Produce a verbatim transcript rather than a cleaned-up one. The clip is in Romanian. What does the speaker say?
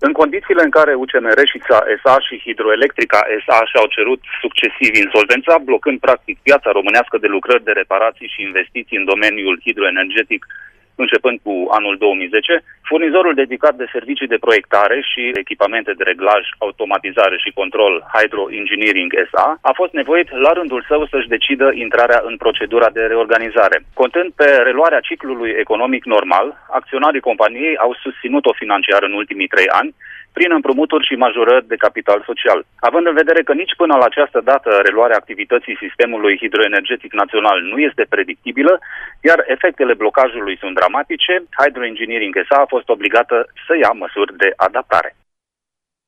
În condițiile în care U C M R și S A și Hidroelectrica S A și-au cerut succesiv insolvența, blocând practic piața românească de lucrări de reparații și investiții în domeniul hidroenergetic, începând cu anul două mii zece, furnizorul dedicat de servicii de proiectare și echipamente de reglaj, automatizare și control Hydro Engineering S A a fost nevoit la rândul său să-și decidă intrarea în procedura de reorganizare. Contând pe reluarea ciclului economic normal, acționarii companiei au susținut-o financiar în ultimii trei ani, prin împrumuturi și majorări de capital social. Având în vedere că nici până la această dată reluarea activității sistemului hidroenergetic național nu este predictibilă, iar efectele blocajului sunt dramatice, Hydro Engineering S A a fost obligată să ia măsuri de adaptare.